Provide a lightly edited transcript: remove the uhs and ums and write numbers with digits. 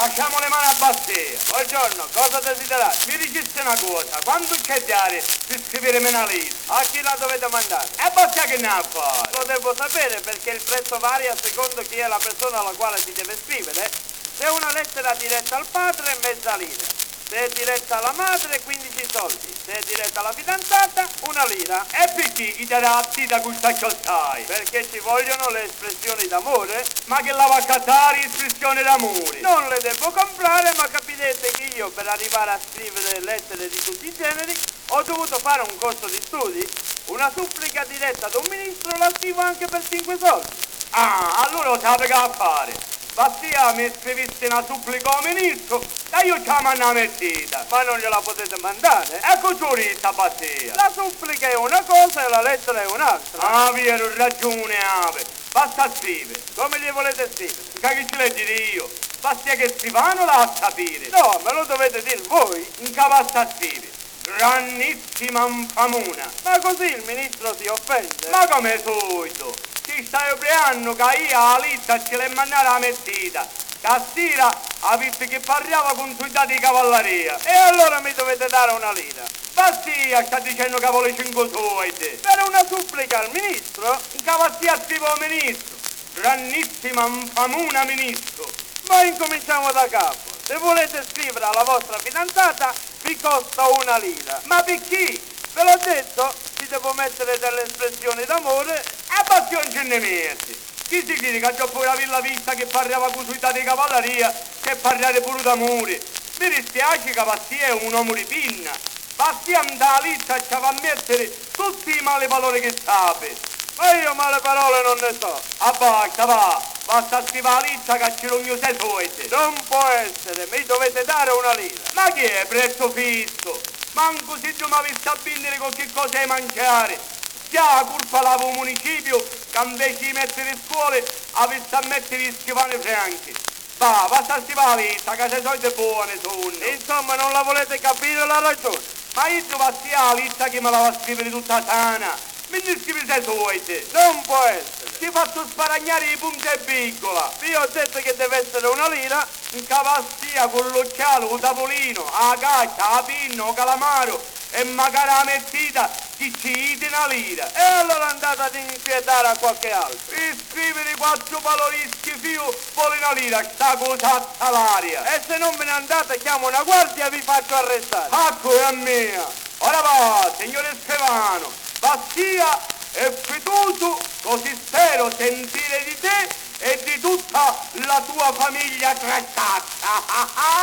Lasciamo le mani a Bastia. Buongiorno, cosa desiderate? Mi diceste una cosa, quando c'è diario di scrivere una lista? A chi la dovete mandare? E Bastia che ne ha a fare? Lo devo sapere perché il prezzo varia a secondo chi è la persona alla quale si deve scrivere. Se è una lettera diretta al padre, mezza lira. Se è diretta alla madre, 15 soldi. Se è diretta alla fidanzata, 1 lira. E perché chi ti dà da questa costai? Perché ci vogliono le espressioni d'amore? Ma che la va a cattare espressione d'amore? Non le devo comprare, ma capite che io per arrivare a scrivere lettere di tutti i generi ho dovuto fare un corso di studi. Una supplica diretta ad un ministro la scrivo anche per 5 soldi. Ah, allora lo sape che a fare. Bastia mi scriviste una supplica al ministro, e io ci la mando a mettita. Ma non gliela potete mandare? Ecco giurista, Bastia. La supplica è una cosa e la lettera è un'altra. Ah, vero, ragione, Ave. Basta scrivere. Come li volete scrivere? Che ci leggi io? Bastia che scrivano la a sapere. No, me lo dovete dire voi. In che basta scrivere? Grandissima infamuna. Ma così il ministro si offende? Ma come solito? Ci stai obriando che io la lista ce l'ho mandata la mettita. Stasera ha visto che parlava con soldati di cavalleria. E allora mi dovete dare 1 lira. Bastia sta dicendo che vuole 5 soldi. Per una supplica al ministro? In che Bastia scrive al ministro. Grandissima infamuna ministro. Ma incominciamo da capo. Se volete scrivere alla vostra fidanzata, vi costa 1 lira. Ma perché? Ve l'ho detto, ci devo mettere delle espressioni d'amore. E Bastia non ce ne mette. Chi si crede che dopo la villa vista che parlava con soldati di cavalleria, che parlare pure d'amore? Mi dispiace che Bastia è un uomo di pinna. Bastia andava la lista e ci va a mettere tutti i male valori che sape. Ma io male parole non ne so. Basta, basta scrivere la lista che ci rogno 6 soldi. Non può essere, mi dovete dare 1 lira. Ma che è prezzo fisso? Manco se tu mi avessi a vendere qualche cosa da mangiare. Stia colpa lavo municipio che invece di mettere in scuole avesse a mettere gli scrivani franchi. Basta scrivere la lista che se soldi buone sono. Insomma, non la volete capire la ragione. Ma io devo stia la lista che me la va a scrivere tutta sana. Mi scrivi 6 soldi. Non può essere. Ti faccio sparagnare i punti e piccola. Io ho detto che deve essere 1 lira. In cavastia con l'occhiale, un tavolino, la caccia, la pinna, il calamaro e magari la mettita che ci dite 1 lira. E allora andate ad inquietare a qualche altro. Per scrivere 4 valori schifio vuole 1 lira, sta cosa all'aria. E se non ve ne andate chiamo una guardia e vi faccio arrestare. Ecco è mia. Ora va, signore scrivano, Bastia è fiducioso, così spero sentire di te e di tutta la tua famiglia trattata.